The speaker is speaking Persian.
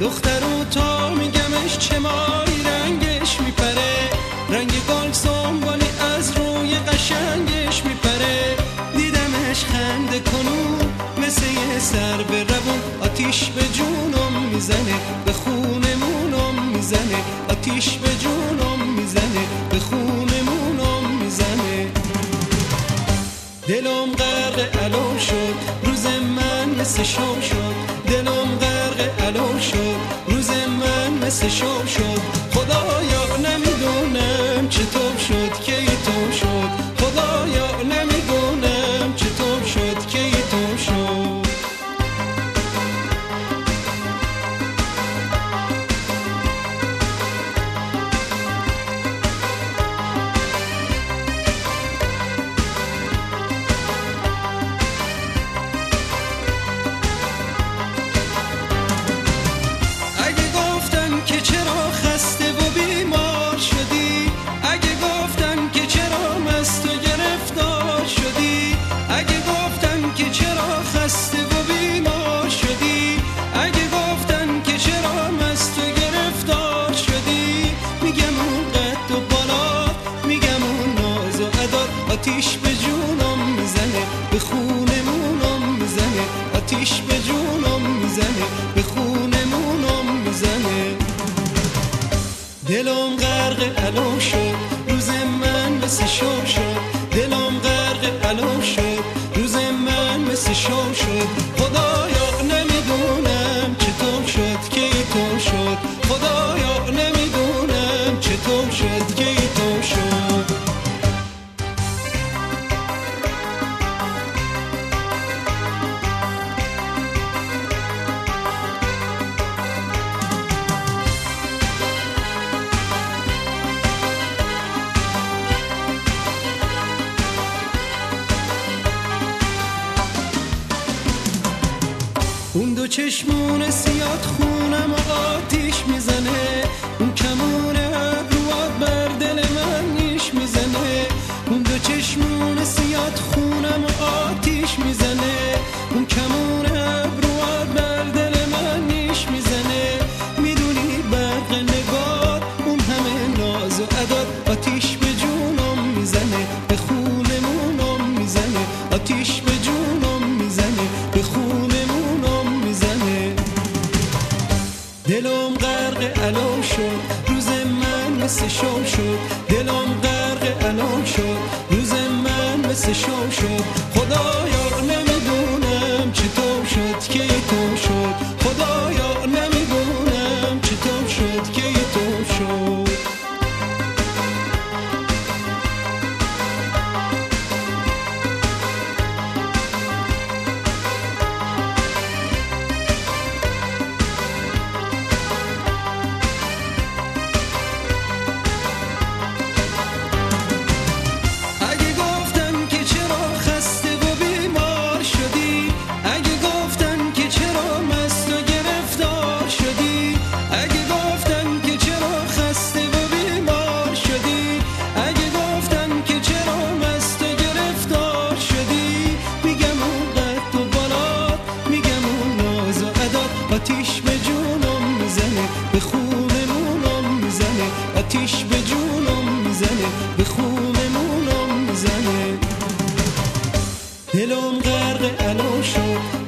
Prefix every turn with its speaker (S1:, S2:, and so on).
S1: دخترو تا میگمش چه مایی رنگش میپره، رنگ گل سنبالی از روی قشنگش میپره. دیدمش خنده کنون مثل یه سر به روون، آتیش به جونم میزنه به خونمونم میزنه، آتیش به جونم میزنه به خونمونم میزنه. دلم غرق علو شد روز من مثل شام شد، دلم غرق علو شد روز من مثل شام شد. خدایا نمیدونم چطور شد که تو شد، خدایا نمیدونم چطور شد که تو شد. آتیش به جونم میزنه به خونمونم میزنه، آتیش به جونم میزنه به خونمونم میزنه. دلم غرق علو شد روز من مثل شام شد، دلم غرق علو شد روز من مثل شام شد. خدایا نمیدونم چطور شد که تو شد، خدایا نمیدونم چطور شد که تو شد. اون دو چشمون سیاد خونم آتیش میزنه، اون کمون ابروات بر دل من نیش میزنه. اون دو چشمون سیاد خونم آتیش میزنه، اون کمون ابروات بر دل من نیش میزنه. میدونی برق نگات اون همه ناز و عداد، آتیش به جونم میزنه به خونمونم میزنه، آتیش به جونم میزنه به خونمونم میزنه. دلم غرق علو شد روز من مثل شام شد، دلم غرق علو شد روز من مثل شام شد. خدایا نمیدونم چطور شد که تو شد، خدایا نمیدونم چطور شد که تو شد. آتیش به جونم میزنه به خونمونم میزنه، آتیش به جونم میزنه به خونمونم میزنه. دلم غرق علو شد